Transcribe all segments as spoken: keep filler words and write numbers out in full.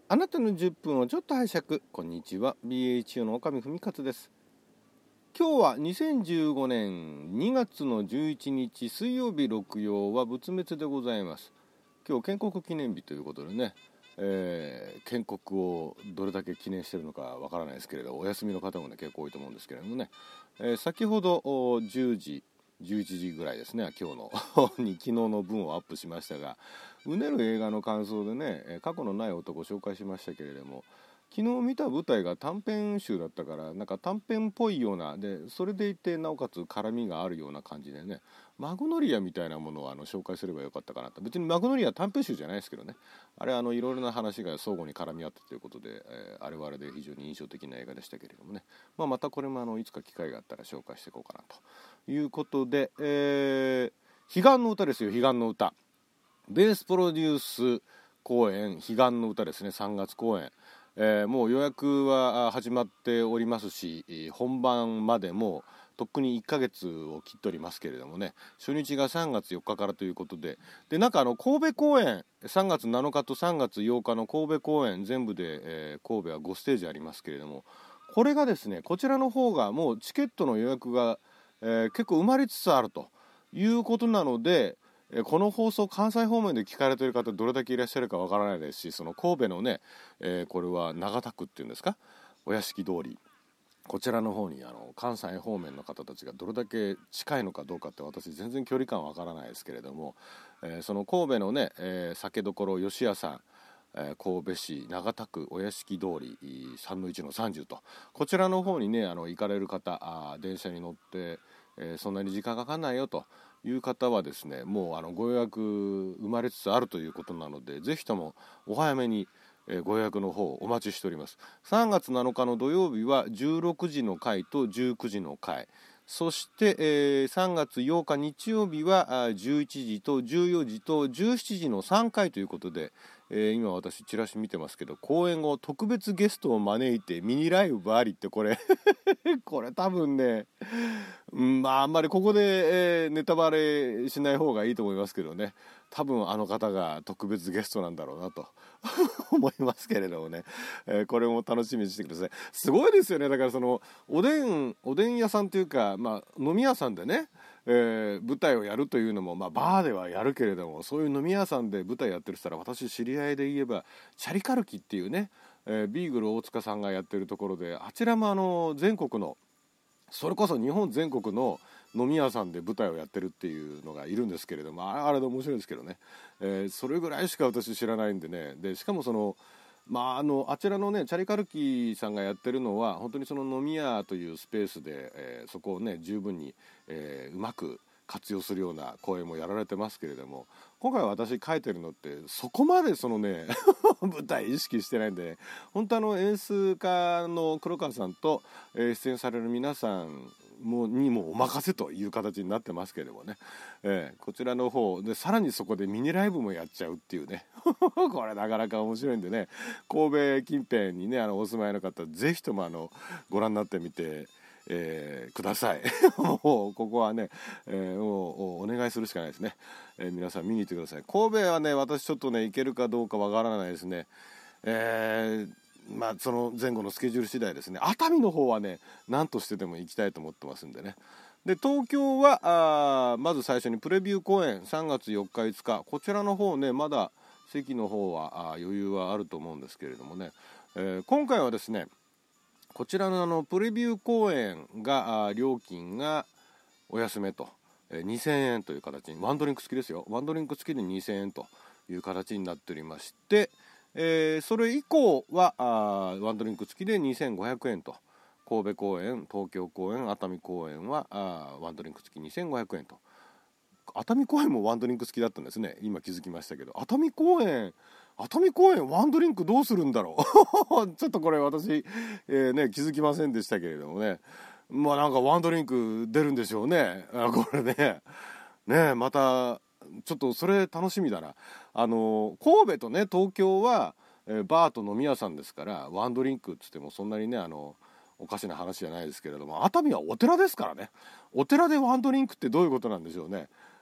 あなたのじゅっぷんをちょっと拝借。こんにちは、 ビーエイチオー の岡見文勝です。今日はにせんじゅうごねんにがつのじゅういちにち水曜日、六曜は仏滅でございます。今日建国記念日ということでね、えー、建国をどれだけ記念しているのかわからないですけれど、お休みの方もね結構多いと思うんですけれどもね、えー、先ほどじゅうじじゅういちじぐらいですね、今日のに昨日の分をアップしましたが、うねる映画の感想でね、過去のない男を紹介しましたけれども、昨日見た舞台が短編集だったから、なんか短編っぽいようなで、それでいてなおかつ絡みがあるような感じでね、マグノリアみたいなものをあの紹介すればよかったかなと。別にマグノリア短編集じゃないですけどね、あれあのいろいろな話が相互に絡み合ったということで、えー、あれはあれで非常に印象的な映画でしたけれどもね、まあ、またこれもあのいつか機会があったら紹介していこうかなということで、えー、彼岸の歌ですよ。彼岸の歌、ベースプロデュース公演、彼岸の歌ですね、さんがつ公演、えー、もう予約は始まっておりますし、本番までもうとっくにいっかげつを切っておりますけれどもね、初日がさんがつよっかからということで、でなんかあの神戸公演、さんがつなのかとさんがつようかの神戸公演、全部で、えー、神戸はごステージありますけれども、これがですね、こちらの方がもうチケットの予約が、えー、結構埋まりつつあるということなので、この放送関西方面で聞かれている方どれだけいらっしゃるかわからないですし、その神戸のね、えー、これは長田区っていうんですか、お屋敷通り、こちらの方にあの関西方面の方たちがどれだけ近いのかどうかって私全然距離感わからないですけれども、えー、その神戸のね、えー、酒どころ吉屋さん、えー、神戸市長田区お屋敷通りさんのいちのさんじゅうと、こちらの方にねあの行かれる方、あ電車に乗って、えー、そんなに時間かかんないよという方はですね、もうあのご予約生まれつつあるということなので、ぜひともお早めにご予約の方お待ちしております。さんがつなのかの土曜日はじゅうろくじの回とじゅうくじの回、そして、えー、さんがつようか日曜日はじゅういちじとじゅうよじとじゅうしちじのさんかいということで、えー、今私チラシ見てますけど、公演後特別ゲストを招いてミニライブありって、これこれ多分ね、うん、まああんまりここで、えー、ネタバレしない方がいいと思いますけどね、多分あの方が特別ゲストなんだろうなと思いますけれどもね、えー、これも楽しみにしてください。すごいですよね。だからそのおでんおでん屋さんというか、まあ、飲み屋さんでね、えー、舞台をやるというのも、まあ、バーではやるけれども、そういう飲み屋さんで舞台やってる人は、私知り合いで言えばチャリカルキっていうね、えー、ビーグル大塚さんがやってるところで、あちらもあの全国の、それこそ日本全国の飲み屋さんで舞台をやってるっていうのがいるんですけれども、あれあれで面白いですけどね、えー、それぐらいしか私知らないんでね。でしかもそのまあ、あのあちらのねチャリカルキさんがやってるのは本当にその飲み屋というスペースで、えー、そこをね十分に、えー、うまく活用するような公演もやられてますけれども、今回私書いてるのってそこまでそのね舞台意識してないんで、本当あの演出家の黒川さんと、えー、出演される皆さんもにもお任せという形になってますけれどもね、えー、こちらの方でさらにそこでミニライブもやっちゃうっていうねこれなかなか面白いんでね、神戸近辺にねあのお住まいの方ぜひともあのご覧になってみて、えー、くださいもうここはね、えー、もうお願いするしかないですね、えー、皆さん見に行ってください。神戸はね私ちょっとね行けるかどうかわからないですね。えーまあその前後のスケジュール次第ですね。熱海の方はね何としてでも行きたいと思ってますんでね。で東京はあまず最初にプレビュー公演さんがつよっかいつか、こちらの方ねまだ席の方はあ余裕はあると思うんですけれどもね、えー、今回はですねこちらのあのプレビュー公演があ料金がお安めと、えー、にせんえんという形に、ワンドリンク付きですよ、ワンドリンク付きでにせんえんという形になっておりまして、えー、それ以降はあワンドリンク付きでにせんごひゃくえんと、神戸公演、東京公演、熱海公演はあワンドリンク付きにせんごひゃくえんと。熱海公演もワンドリンク付きだったんですね。今気づきましたけど、熱海公演熱海公演ワンドリンクどうするんだろうちょっとこれ私、えーね、気づきませんでしたけれどもね、まあなんかワンドリンク出るんでしょうね、あこれねねまたちょっとそれ楽しみだな。あの神戸とね東京は、えー、バーと飲み屋さんですから、ワンドリンクっつってもそんなにねあのおかしな話じゃないですけれども、熱海はお寺ですからね、お寺でワンドリンクってどういうことなんでしょうね。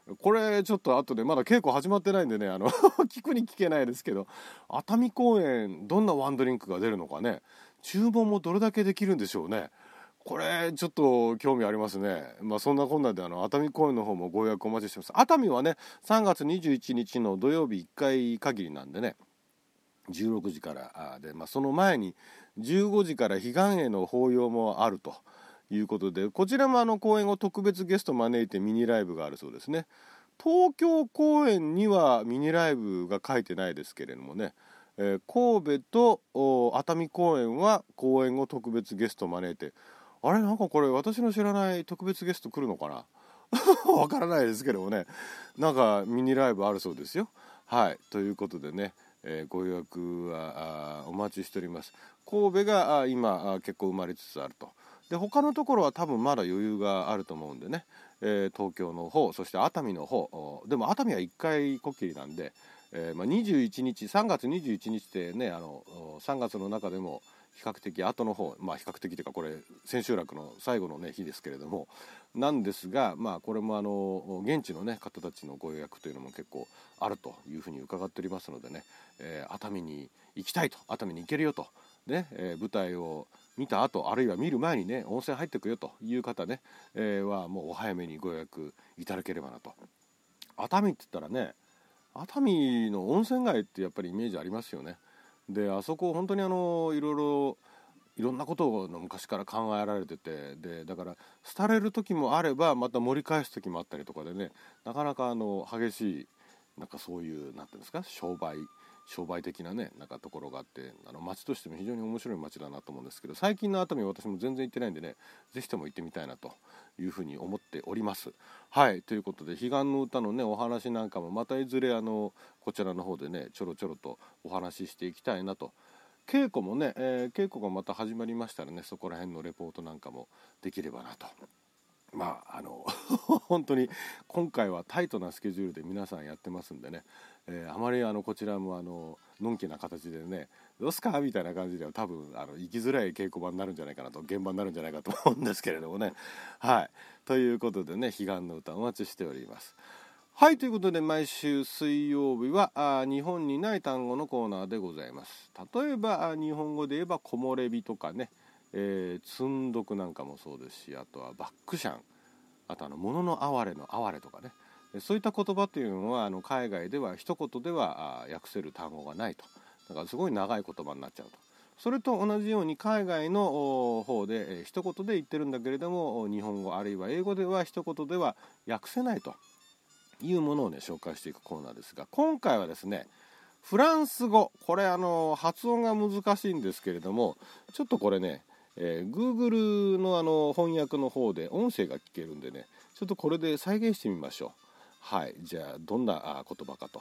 これちょっと後でまだ稽古始まってないんでね、あの聞くに聞けないですけど、熱海公演どんなワンドリンクが出るのかね、注文もどれだけできるんでしょうね。これちょっと興味ありますね。まあそんなこんなであの熱海公演の方もご予約お待ちしてます。熱海はねさんがつにじゅういちにちの土曜日いっかい限りなんでね、じゅうろくじからで、まあ、その前にじゅうごじから彼岸への法要もあるということで、こちらもあの公演を特別ゲスト招いてミニライブがあるそうですね。東京公演にはミニライブが書いてないですけれどもね、えー、神戸と熱海公演は公演を特別ゲスト招いて、あれなんかこれ私の知らない特別ゲスト来るのかなわからないですけどもね、なんかミニライブあるそうですよ。はい、ということでね、えー、ご予約はお待ちしております。神戸が今結構埋まりつつあると。で他のところは多分まだ余裕があると思うんでね、えー、東京の方、そして熱海の方、でも熱海はいっかいこっきりなんで、えーまあ、にじゅういちにちさんがつにじゅういちにちってね、あのさんがつの中でも比較的後の方、まあ比較的というかこれ千秋楽の最後のね日ですけれどもなんですが、まあこれもあの現地のね方たちのご予約というのも結構あるというふうに伺っておりますのでね、えー、熱海に行きたいと、熱海に行けるよとね、えー、舞台を見た後あるいは見る前にね温泉入ってくよという方ね、えー、はもうお早めにご予約いただければなと。熱海って言ったらね、熱海の温泉街ってやっぱりイメージありますよね。であそこ本当にあのいろいろいろんなことの昔から考えられてて、でだから廃れる時もあればまた盛り返す時もあったりとかでね、なかなかあの激しいなんかそういうなんていうんですか、商売商売的なねなんかところがあって、あの街としても非常に面白い街だなと思うんですけど、最近の熱海は私も全然行ってないんでね、ぜひとも行ってみたいなというふうに思っております。はい、ということで彼岸の歌のねお話なんかもまたいずれあのこちらの方でねちょろちょろとお話ししていきたいなと。稽古もね、えー、稽古がまた始まりましたらね、そこら辺のレポートなんかもできればなと。まああの本当に今回はタイトなスケジュールで皆さんやってますんでね、えー、あまりあのこちらもあののんきな形でねどうすかみたいな感じでは多分あの行きづらい稽古場になるんじゃないかなと、現場になるんじゃないかと思うんですけれどもね。はい、ということでね、彼岸の歌お待ちしております。はい、ということで毎週水曜日はあ日本にない単語のコーナーでございます。例えば日本語で言えば木漏れ日とかね、えー、積んどくなんかもそうですし、あとはバックシャン、あとあの物の哀れの哀れとかね、そういった言葉というのはあの海外では一言では訳せる単語がないと。だからすごい長い言葉になっちゃうと。それと同じように海外の方で一言で言ってるんだけれども、日本語あるいは英語では一言では訳せないというものをね紹介していくコーナーですが、今回はですねフランス語、これあの発音が難しいんですけれども、ちょっとこれね、えー、Google のあの翻訳の方で音声が聞けるんでね、ちょっとこれで再現してみましょう。はい、じゃあどんな言葉かと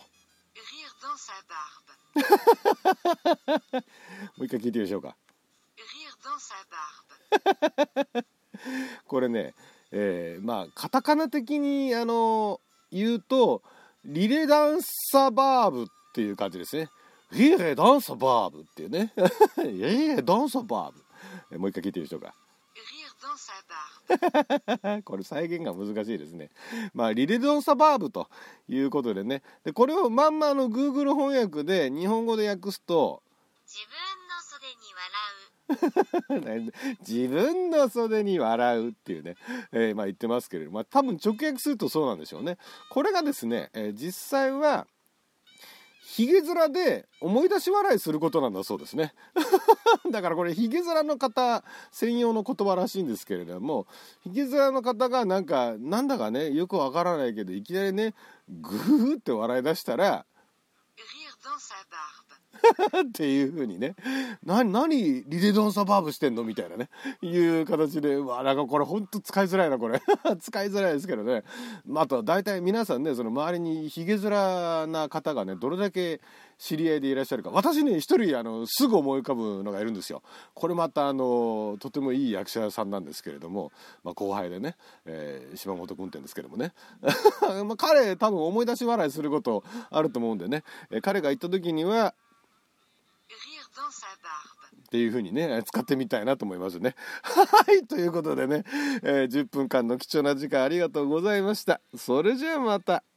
もう一回聞いてみましょうか。これね、えー、まあカタカナ的にあの言うとリレダンサバーブっていう感じですね。リレダンサバーブっていうねリレダンサバーブ、もう一回聞いてみましょうか。これ再現が難しいですね。まあリレダンサバーブということでね、でこれをまんまの Google 翻訳で日本語で訳すと自分の袖に笑う自分の袖に笑うっていうね、えー、まあ言ってますけれども、まあ、多分直訳するとそうなんでしょうね。これがですね、えー、実際はヒゲ面で思い出し笑いすることなんだそうですねだからこれヒゲ面の方専用の言葉らしいんですけれども、ヒゲ面の方がなんかなんだかねよくわからないけどいきなりねグーって笑い出したらっていう風にね、な何リレドンサバーブしてんのみたいなねいう形で、うわなんかこれほんと使いづらいなこれ使いづらいですけどね。あとは大体皆さんねその周りにヒゲ面な方がねどれだけ知り合いでいらっしゃるか。私ね一人あのすぐ思い浮かぶのがいるんですよ。これまたあのとてもいい役者さんなんですけれども、まあ、後輩でね、えー、島本君ってんですけどもねまあ彼多分思い出し笑いすることあると思うんでね、えー、彼が行った時にはっていう風にね使ってみたいなと思いますね。はいということでね、えー、じゅっぷんかんの貴重な時間ありがとうございました。それじゃあまた。